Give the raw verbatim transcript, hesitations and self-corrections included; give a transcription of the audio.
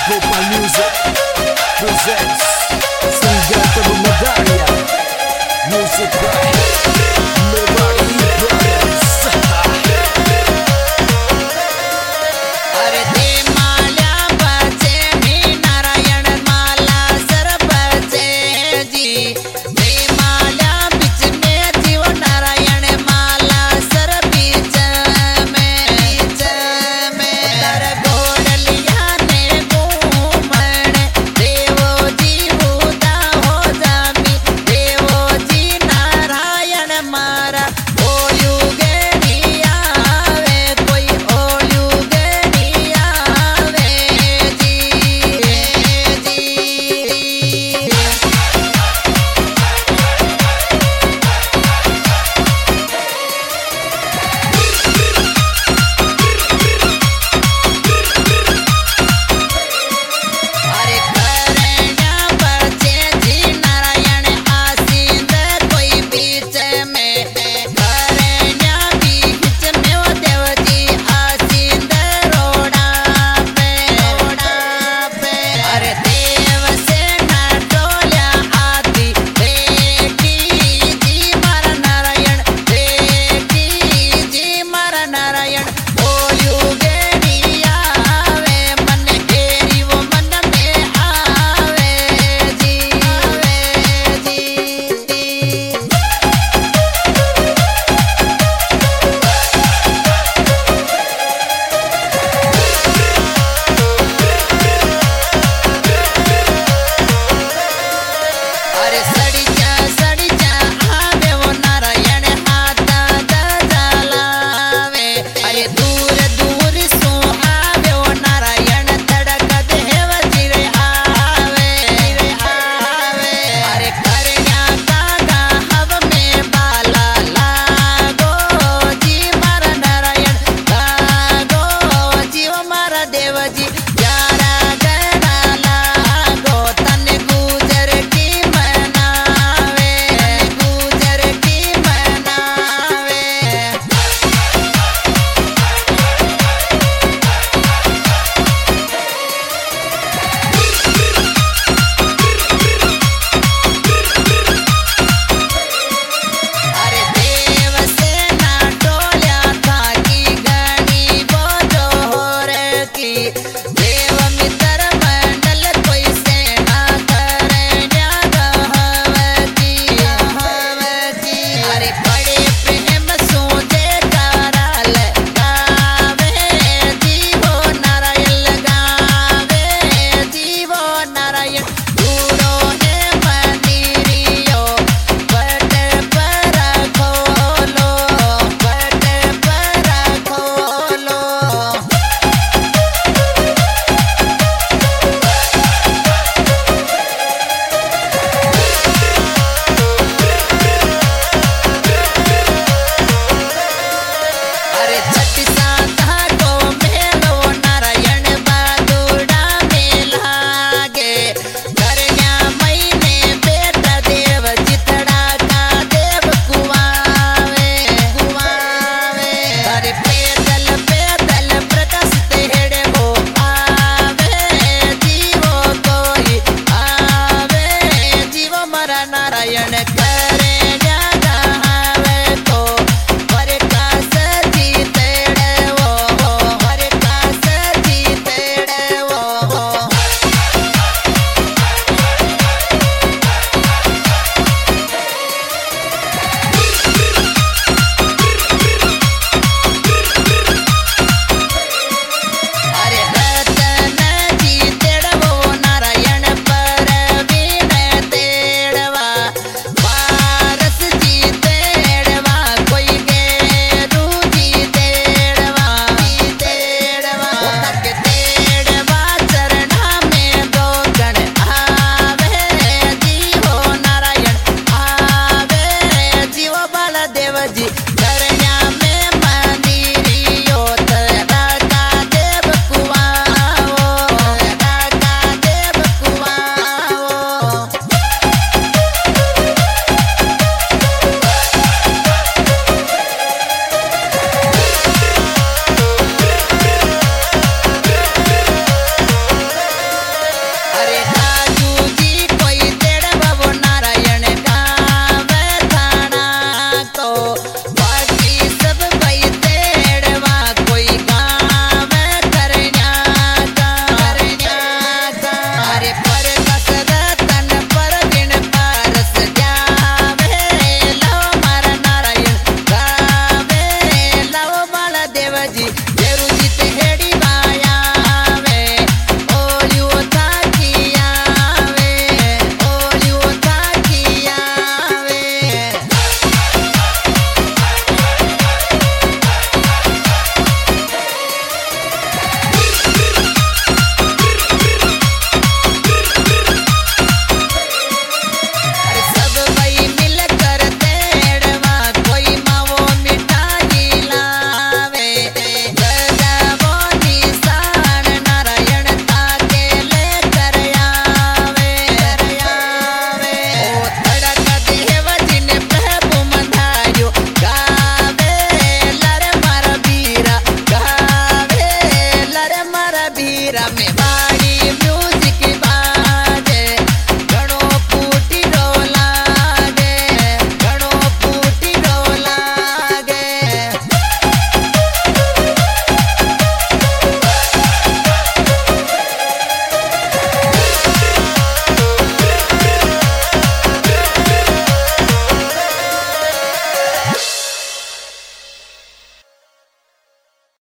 Gopal Music presents Singer Tabu Medalya. Music by Mewari Brothers. अरे दे माला बचे मी नारायण माला सर बचे जी दे माला बीच में जीव नारायण माला सर बीच में बीच में दर घोड़लिया ने घूमण देवो जी भूता हो जामी देवो जी नारायण मारा ओ युगे नहीं आवे कोई ओ युगे नहीं आवे जी जी अरे करण्या बचे जी नारायण आसीन कोई बीच में करण्या बीच में वो देव जी आसीन रोड़ा पे रोड़ा पे अरे देव से न डोल्या आती देखी जी मारा नारायण देखी जी मारा नारायण ओ युगे नहीं आवे मन घेरी वो मन में आवे जी आवे जी अरे सड़ी जा सड़ी जा आवे वो नारायण हाथा दजालावे अरे दूर दूर सो आवे वो नारायण धड़क देव जिरे आवे जिरे आवे अरे करण्या कागा हव में बाला लागो जी मारा नारायण लागो जीव मारा देव जी यारा गणा लागो तने गुजर की मनावे गुजर की मनावे अरे देव से ना डोल्या था की गणी वो जोहर की देव